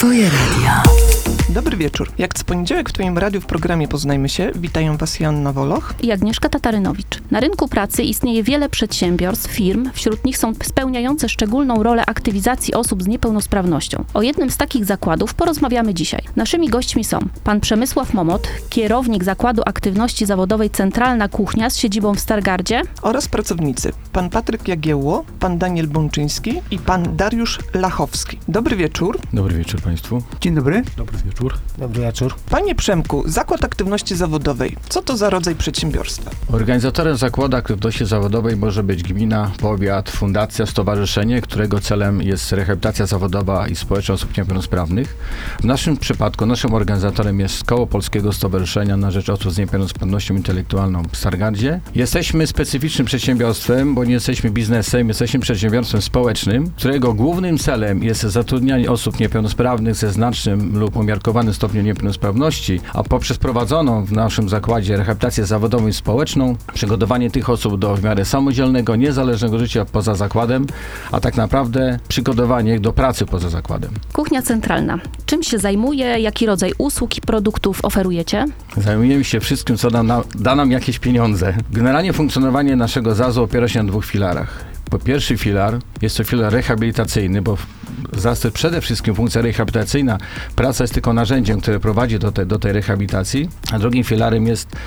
Twoje radio. Dobry wieczór. Jak co poniedziałek w Twoim radiu w programie Poznajmy się, witają Was Joanna Woloch i Agnieszka Tatarynowicz. Na rynku pracy istnieje wiele przedsiębiorstw, firm, wśród nich są spełniające szczególną rolę aktywizacji osób z niepełnosprawnością. O jednym z takich zakładów porozmawiamy dzisiaj. Naszymi gośćmi są pan Przemysław Momot, kierownik Zakładu Aktywności Zawodowej Centralna Kuchnia z siedzibą w Stargardzie oraz pracownicy pan Patryk Jagiełło, pan Daniel Bączyński i pan Dariusz Lachowski. Dobry wieczór. Dobry wieczór Państwu. Dzień dobry. Dobry wieczór. Dobry wieczór. Panie Przemku, Zakład Aktywności Zawodowej. Co to za rodzaj przedsiębiorstwa? Organizatorem Zakładu Aktywności Zawodowej może być gmina, powiat, fundacja, stowarzyszenie, którego celem jest rehabilitacja zawodowa i społeczna osób niepełnosprawnych. W naszym przypadku naszym organizatorem jest Koło Polskiego Stowarzyszenia na rzecz Osób z Niepełnosprawnością Intelektualną w Stargardzie. Jesteśmy specyficznym przedsiębiorstwem, bo nie jesteśmy biznesem, jesteśmy przedsiębiorstwem społecznym, którego głównym celem jest zatrudnianie osób niepełnosprawnych ze znacznym lub umiarkowanym stopniu niepełnosprawności, a poprzez prowadzoną w naszym zakładzie rehabilitację zawodową i społeczną, przygotowanie tych osób do w miarę samodzielnego, niezależnego życia poza zakładem, a tak naprawdę przygotowanie ich do pracy poza zakładem. Kuchnia Centralna. Czym się zajmuje? Jaki rodzaj usług i produktów oferujecie? Zajmujemy się wszystkim, co da nam jakieś pieniądze. Generalnie funkcjonowanie naszego ZAZ-u opiera się na dwóch filarach. Po pierwszy filar jest to filar rehabilitacyjny, bo ZAZ przede wszystkim funkcja rehabilitacyjna, praca jest tylko narzędziem, które prowadzi do tej rehabilitacji, a drugim filarem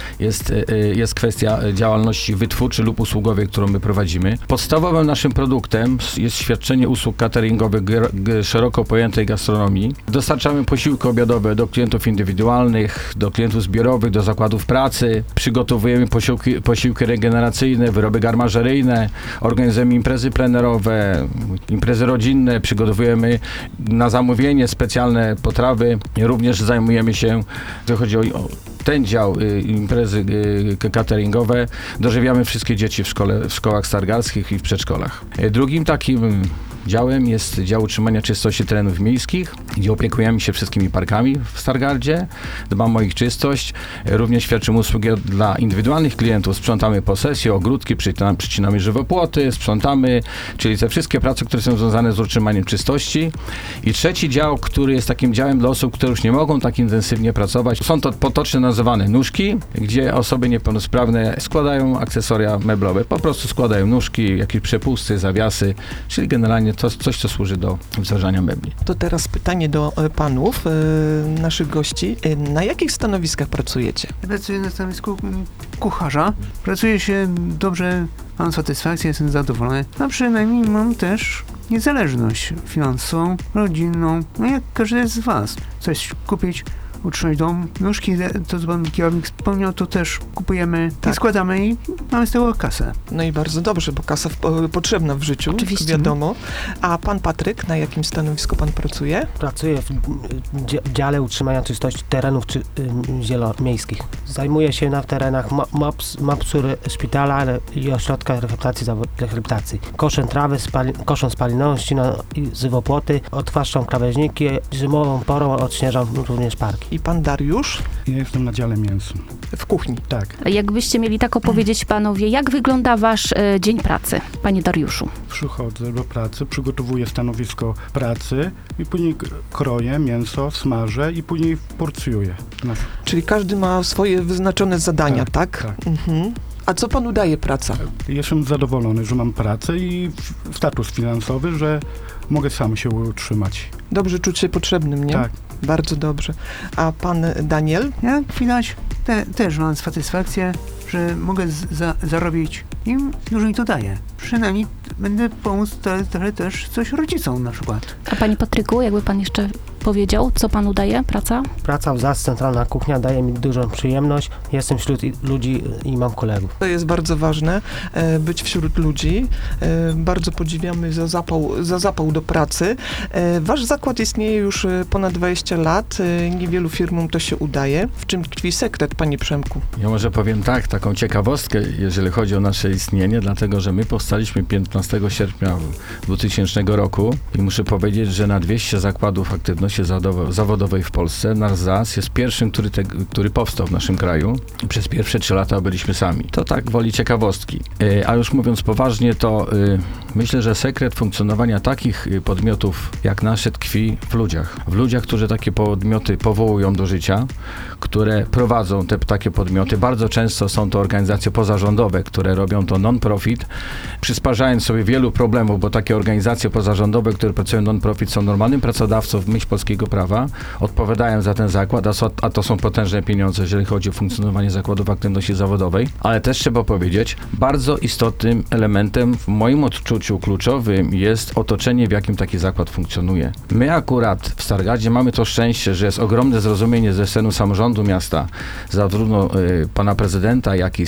jest kwestia działalności wytwórczej lub usługowej, którą my prowadzimy. Podstawowym naszym produktem jest świadczenie usług cateringowych szeroko pojętej gastronomii. Dostarczamy posiłki obiadowe do klientów indywidualnych, do klientów zbiorowych, do zakładów pracy. Przygotowujemy posiłki regeneracyjne, wyroby garmażeryjne, organizujemy imprezy plenerowe, imprezy rodzinne, przygotowujemy na zamówienie specjalne potrawy. Również zajmujemy się, jeśli chodzi o ten dział, imprezy cateringowe, dożywiamy wszystkie dzieci w szkołach stargardzkich i w przedszkolach. Drugim takim działem jest dział utrzymania czystości terenów miejskich, gdzie opiekujemy się wszystkimi parkami w Stargardzie, dbamy o ich czystość, również świadczymy usługi dla indywidualnych klientów, sprzątamy posesje, ogródki, przycinamy żywopłoty, sprzątamy, czyli te wszystkie prace, które są związane z utrzymaniem czystości. I trzeci dział, który jest takim działem dla osób, które już nie mogą tak intensywnie pracować, są to potocznie nazywane nóżki, gdzie osoby niepełnosprawne składają akcesoria meblowe, po prostu składają nóżki, jakieś przepusty, zawiasy, czyli generalnie to coś, co służy do wdrażania mebli. To teraz pytanie do panów, naszych gości. Na jakich stanowiskach pracujecie? Ja pracuję na stanowisku kucharza. Pracuje się dobrze, mam satysfakcję, jestem zadowolony. A przynajmniej mam też niezależność finansową, rodzinną, no jak każdy z was. Coś kupić, utrzymać dom. Nóżki, to co pan kierownik wspomniał, to też kupujemy i składamy i mamy z tego kasę. No i bardzo dobrze, bo kasa potrzebna w życiu, oczywiście, wiadomo. A pan Patryk, na jakim stanowisku pan pracuje? Pracuję w dziale utrzymania czystości terenów miejskich. Zajmuję się na terenach MAPS-u szpitala i ośrodka rehabilitacji. Koszę trawy, koszę spalinności, żywopłoty, odtwarzam krawężniki, zimową porą odśnieżam również parki. I pan Dariusz? Ja jestem na dziale mięsnym. W kuchni. Tak. Jakbyście mieli tak opowiedzieć panowie, jak wygląda wasz dzień pracy, panie Dariuszu? Przychodzę do pracy, przygotowuję stanowisko pracy i później kroję mięso, smażę i później porcjuję. Czyli każdy ma swoje wyznaczone zadania, tak? Tak. Mhm. A co panu daje praca? Jestem zadowolony, że mam pracę i status finansowy, że mogę sam się utrzymać. Dobrze czuć się potrzebnym, nie? Tak. Bardzo dobrze. A pan Daniel? Jak widać, też mam satysfakcję, że mogę zarobić i dużo mi to daje. Przynajmniej będę pomóc trochę też coś rodzicom na przykład. A panie Patryku, jakby pan jeszcze powiedział, co panu daje praca? Praca w ZAZ Centralna Kuchnia daje mi dużą przyjemność. Jestem wśród ludzi i mam kolegów. To jest bardzo ważne, być wśród ludzi. Bardzo podziwiamy za zapał do pracy. Wasz zakład istnieje już ponad 20 lat. Niewielu firmom to się udaje. W czym tkwi sekret, panie Przemku? Ja może powiem tak, taką ciekawostkę, jeżeli chodzi o nasze istnienie, dlatego, że my powstaliśmy 15 sierpnia 2000 roku i muszę powiedzieć, że na 200 zakładów aktywności zawodowej w Polsce nasz ZAZ jest pierwszym, który powstał w naszym kraju. Przez pierwsze 3 lata byliśmy sami. To tak woli ciekawostki. A już mówiąc poważnie, to Myślę, że sekret funkcjonowania takich podmiotów jak nasze tkwi w ludziach. W ludziach, którzy takie podmioty powołują do życia, które prowadzą te takie podmioty. Bardzo często są to organizacje pozarządowe, które robią to non-profit, przysparzając sobie wielu problemów, bo takie organizacje pozarządowe, które pracują non-profit, są normalnym pracodawcą w myśl polskiego prawa, odpowiadają za ten zakład, a to są potężne pieniądze, jeżeli chodzi o funkcjonowanie zakładów aktywności zawodowej. Ale też trzeba powiedzieć, bardzo istotnym elementem w moim odczuciu kluczowym jest otoczenie, w jakim taki zakład funkcjonuje. My akurat w Stargardzie mamy to szczęście, że jest ogromne zrozumienie ze sceny samorządu miasta, zarówno pana prezydenta, jak i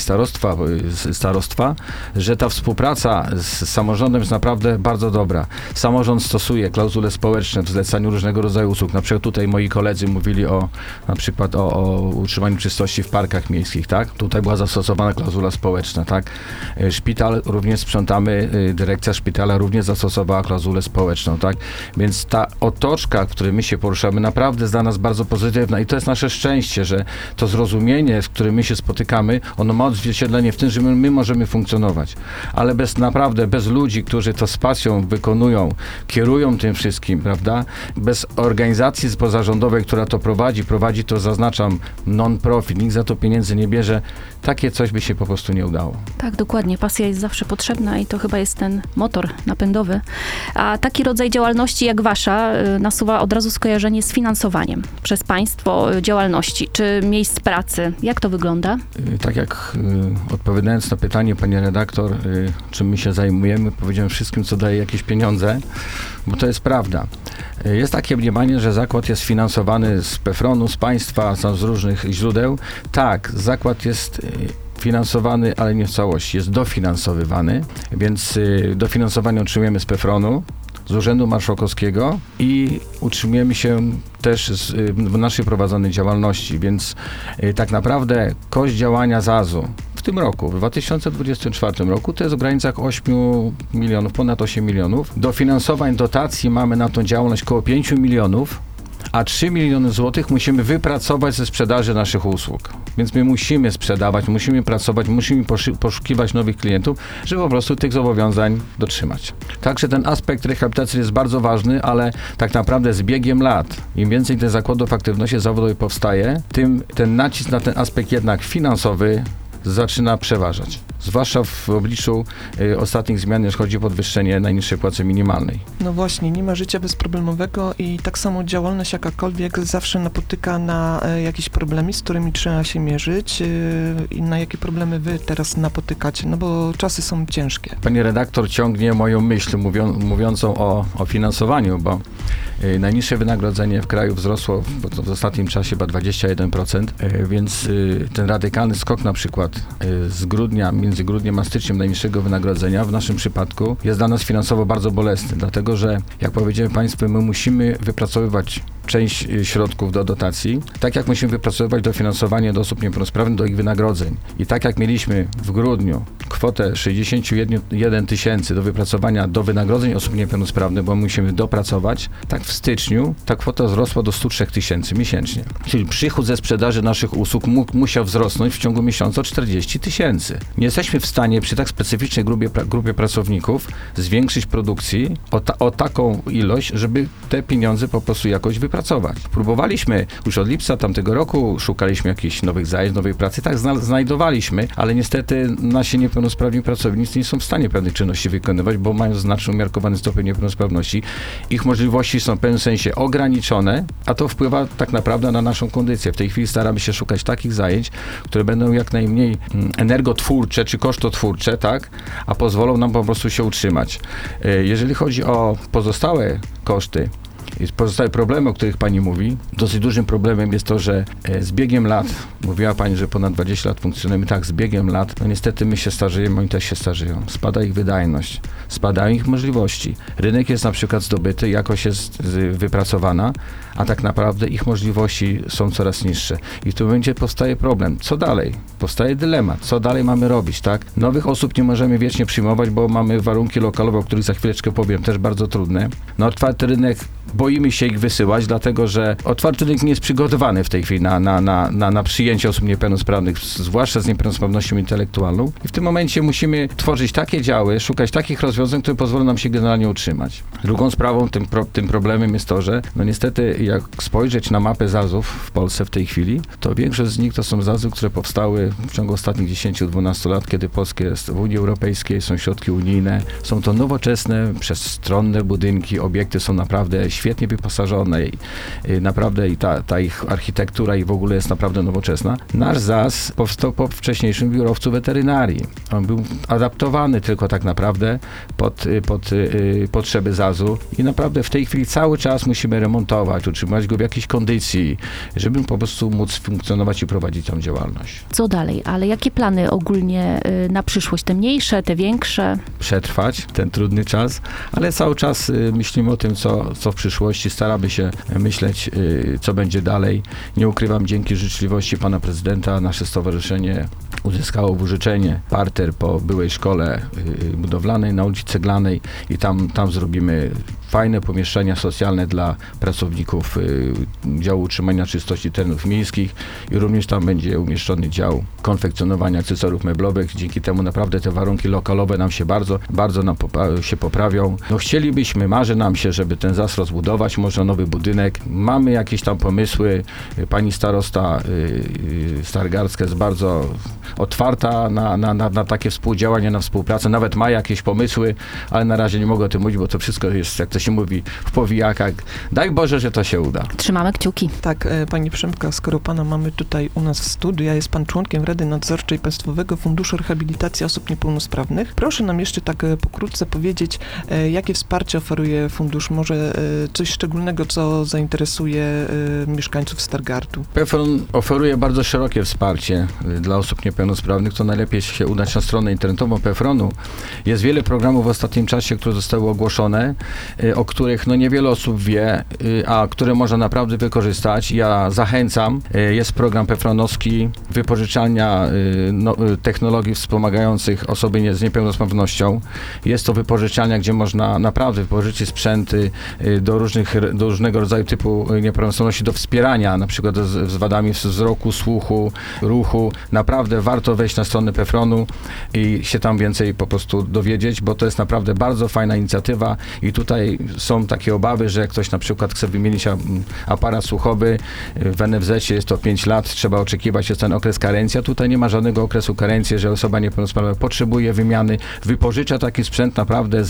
starostwa, że ta współpraca z samorządem jest naprawdę bardzo dobra. Samorząd stosuje klauzule społeczne w zlecaniu różnego rodzaju usług. Na przykład tutaj moi koledzy mówili na przykład o utrzymaniu czystości w parkach miejskich, tak? Tutaj była zastosowana klauzula społeczna, tak? Szpital również sprzątamy, dyrekcja szpitala również zastosowała klauzulę społeczną, tak? Więc ta otoczka, w której my się poruszamy, naprawdę jest dla nas bardzo pozytywna i to jest nasze szczęście, że to zrozumienie, z którym my się spotykamy, ono ma odzwierciedlenie w tym, że my możemy funkcjonować. Ale bez ludzi, którzy to z pasją wykonują, kierują tym wszystkim, prawda? Bez organizacji pozarządowej, która to prowadzi to, zaznaczam, non-profit, nikt za to pieniędzy nie bierze, takie coś by się po prostu nie udało. Tak, dokładnie. Pasja jest zawsze potrzebna i to chyba jest ten motor napędowy. A taki rodzaj działalności jak wasza nasuwa od razu skojarzenie z finansowaniem przez państwo działalności czy miejsc pracy. Jak to wygląda? Tak jak odpowiadając na pytanie, pani redaktor, czym my się zajmujemy, powiedziałem wszystkim, co daje jakieś pieniądze, bo to jest prawda. Jest takie mniemanie, że zakład jest finansowany z PFRON-u, z państwa, z różnych źródeł. Tak, zakład jest finansowany, ale nie w całości. Jest dofinansowywany, więc dofinansowanie otrzymujemy z PFRON-u, z Urzędu Marszałkowskiego i utrzymujemy się też w naszej prowadzonej działalności, więc tak naprawdę koszt działania ZAZ-u w tym roku, w 2024 roku, to jest w granicach 8 milionów, ponad 8 milionów. Dofinansowań, dotacji mamy na tą działalność około 5 milionów, a 3 miliony złotych musimy wypracować ze sprzedaży naszych usług. Więc my musimy sprzedawać, musimy pracować, musimy poszukiwać nowych klientów, żeby po prostu tych zobowiązań dotrzymać. Także ten aspekt rehabilitacji jest bardzo ważny, ale tak naprawdę z biegiem lat, im więcej tych zakładów aktywności zawodowej powstaje, tym ten nacisk na ten aspekt jednak finansowy zaczyna przeważać. Zwłaszcza w obliczu ostatnich zmian, jeśli chodzi o podwyższenie najniższej płacy minimalnej. No właśnie, nie ma życia bezproblemowego i tak samo działalność jakakolwiek zawsze napotyka na jakieś problemy, z którymi trzeba się mierzyć i na jakie problemy wy teraz napotykacie, no bo czasy są ciężkie. Pani redaktor ciągnie moją myśl mówiącą o finansowaniu, bo najniższe wynagrodzenie w kraju wzrosło w ostatnim czasie chyba 21%, więc ten radykalny skok na przykład z grudnia, między grudniem a styczniem najniższego wynagrodzenia w naszym przypadku jest dla nas finansowo bardzo bolesny, dlatego że, jak powiedziałem Państwu, my musimy wypracowywać część środków do dotacji, tak jak musimy wypracowywać dofinansowanie do osób niepełnosprawnych, do ich wynagrodzeń. I tak jak mieliśmy w grudniu kwotę 61 tysięcy do wypracowania do wynagrodzeń osób niepełnosprawnych, bo musimy dopracować, tak w styczniu ta kwota wzrosła do 103 tysięcy miesięcznie. Czyli przychód ze sprzedaży naszych usług musiał wzrosnąć w ciągu miesiąca o 40 tysięcy. Nie jesteśmy w stanie przy tak specyficznej grupie pracowników zwiększyć produkcji o taką ilość, żeby te pieniądze po prostu jakoś wypracować. Próbowaliśmy już od lipca tamtego roku, szukaliśmy jakichś nowych zajęć, nowej pracy, tak znajdowaliśmy, ale niestety nasi niepełnosprawni pracownicy nie są w stanie pewnych czynności wykonywać, bo mają znacznie umiarkowany stopień niepełnosprawności. Ich możliwości są w pewnym sensie ograniczone, a to wpływa tak naprawdę na naszą kondycję. W tej chwili staramy się szukać takich zajęć, które będą jak najmniej energotwórcze czy kosztotwórcze, tak, a pozwolą nam po prostu się utrzymać. Jeżeli chodzi o pozostałe koszty, pozostałe problemy, o których pani mówi, dosyć dużym problemem jest to, że z biegiem lat, mówiła pani, że ponad 20 lat funkcjonujemy, tak, z biegiem lat, no niestety my się starzejemy, oni też się starzeją. Spada ich wydajność, spadają ich możliwości. Rynek jest na przykład zdobyty, jakość jest wypracowana, a tak naprawdę ich możliwości są coraz niższe. I w tym momencie powstaje problem. Co dalej? Powstaje dylemat. Co dalej mamy robić, tak? Nowych osób nie możemy wiecznie przyjmować, bo mamy warunki lokalowe, o których za chwileczkę powiem, też bardzo trudne. No otwarty rynek boimy się ich wysyłać, dlatego że otwarty rynek nie jest przygotowany w tej chwili na przyjęcie osób niepełnosprawnych, zwłaszcza z niepełnosprawnością intelektualną. I w tym momencie musimy tworzyć takie działy, szukać takich rozwiązań, które pozwolą nam się generalnie utrzymać. Drugą sprawą, tym problemem jest to, że no niestety jak spojrzeć na mapę ZAZ-ów w Polsce w tej chwili, to większość z nich to są ZAZ-y, które powstały w ciągu ostatnich 10-12 lat, kiedy Polska jest w Unii Europejskiej, są środki unijne, są to nowoczesne, przestronne budynki, obiekty są naprawdę świetnie wyposażone i naprawdę i ta ich architektura i w ogóle jest naprawdę nowoczesna. Nasz ZAZ powstał po wcześniejszym biurowcu weterynarii. On był adaptowany tylko tak naprawdę pod potrzeby ZAZ-u i naprawdę w tej chwili cały czas musimy remontować, utrzymać go w jakiejś kondycji, żeby po prostu móc funkcjonować i prowadzić tą działalność. Co dalej? Ale jakie plany ogólnie na przyszłość? Te mniejsze, te większe? Przetrwać ten trudny czas, ale cały czas myślimy o tym, co w przyszłości. Staramy się myśleć, co będzie dalej. Nie ukrywam, dzięki życzliwości pana prezydenta nasze stowarzyszenie uzyskało wyżyczenie parter po byłej szkole budowlanej na ulicy Ceglanej i tam zrobimy fajne pomieszczenia socjalne dla pracowników działu utrzymania czystości terenów miejskich i również tam będzie umieszczony dział konfekcjonowania akcesoriów meblowych. Dzięki temu naprawdę te warunki lokalowe nam się bardzo nam się poprawią. No chcielibyśmy, marzy nam się, żeby ten ZAZ rozbudować, może nowy budynek. Mamy jakieś tam pomysły. Pani starosta Stargardzka jest bardzo otwarta na takie współdziałanie, na współpracę. Nawet ma jakieś pomysły, ale na razie nie mogę o tym mówić, bo to wszystko jest, jak to się mówi, w powijakach. Daj Boże, że to się uda. Trzymamy kciuki. Tak, pani Przemka, skoro pana mamy tutaj u nas w studiu, ja jest pan członkiem Rady Nadzorczej Państwowego Funduszu Rehabilitacji Osób Niepełnosprawnych. Proszę nam jeszcze tak pokrótce powiedzieć, jakie wsparcie oferuje fundusz? Może coś szczególnego, co zainteresuje mieszkańców Stargardu? PFRON oferuje bardzo szerokie wsparcie dla osób niepełnosprawnych. To najlepiej się udać na stronę internetową PFRON-u. Jest wiele programów w ostatnim czasie, które zostały ogłoszone, o których no niewiele osób wie, a które można naprawdę wykorzystać. Ja zachęcam. Jest program PFRON-owski, wypożyczalnia technologii wspomagających osoby z niepełnosprawnością. Jest to wypożyczalnia, gdzie można naprawdę wypożyczyć sprzęty do różnego rodzaju typu niepełnosprawności, do wspierania, na przykład z wadami wzroku, słuchu, ruchu. Naprawdę warto wejść na stronę PFRON-u i się tam więcej po prostu dowiedzieć, bo to jest naprawdę bardzo fajna inicjatywa i tutaj są takie obawy, że jak ktoś na przykład chce wymienić aparat słuchowy, w NFZ-cie jest to 5 lat, trzeba oczekiwać, jest ten okres karencji, a tutaj nie ma żadnego okresu karencji, że osoba niepełnosprawna potrzebuje wymiany, wypożycza taki sprzęt naprawdę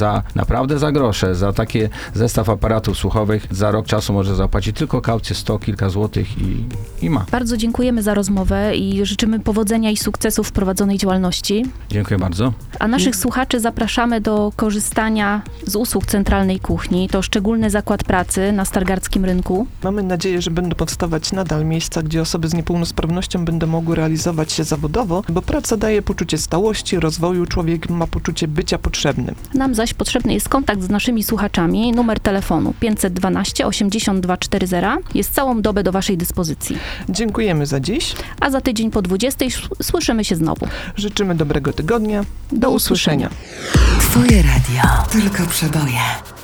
za grosze, za taki zestaw aparatów słuchowych, za rok czasu może zapłacić tylko kaucję 100 kilka złotych i ma. Bardzo dziękujemy za rozmowę i życzymy powodzenia i sukcesów w prowadzonej działalności. Dziękuję bardzo. A naszych słuchaczy zapraszamy do korzystania z usług Centralnej Kuchni. To szczególny zakład pracy na stargardzkim rynku. Mamy nadzieję, że będą powstawać nadal miejsca, gdzie osoby z niepełnosprawnością będą mogły realizować się zawodowo, bo praca daje poczucie stałości, rozwoju, człowiek ma poczucie bycia potrzebnym. Nam zaś potrzebny jest kontakt z naszymi słuchaczami. Numer telefonu 512 8240 jest całą dobę do waszej dyspozycji. Dziękujemy za dziś. A za tydzień po 20 słyszymy się znowu. Życzymy dobrego tygodnia. Do usłyszenia. Twoje radio. Tylko przeboje.